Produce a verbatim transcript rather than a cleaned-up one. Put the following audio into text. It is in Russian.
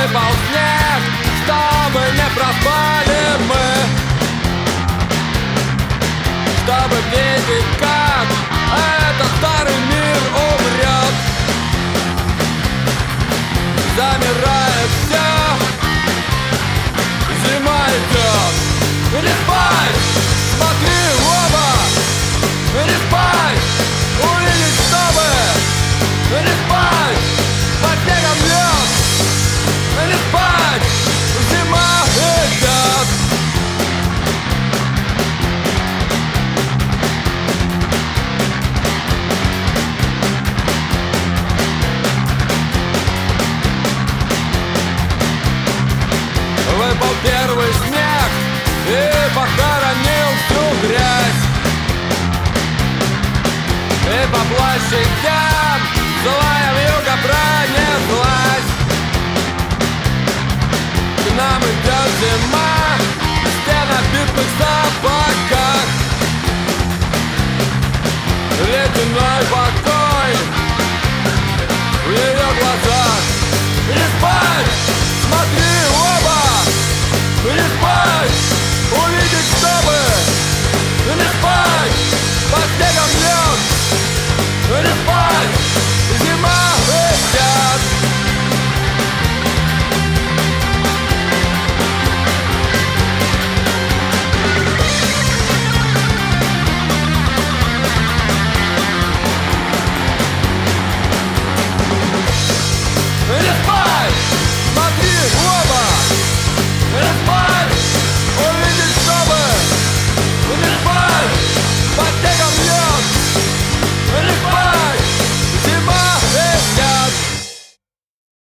Выпал снег, чтобы не пропали мы, чтобы видеть, как этот старый мир умрет. Замирает все, зима идет. Не спай, смотри в оба, не спай, увидеть, чтобы не спать, под снегом лед. Не спать, зима идет. Выпал первый снег и похоронил всю грязь. И по площадям злая вьюга пронеслась. К нам идет зима в стенобитных сапогах. Ледяной покой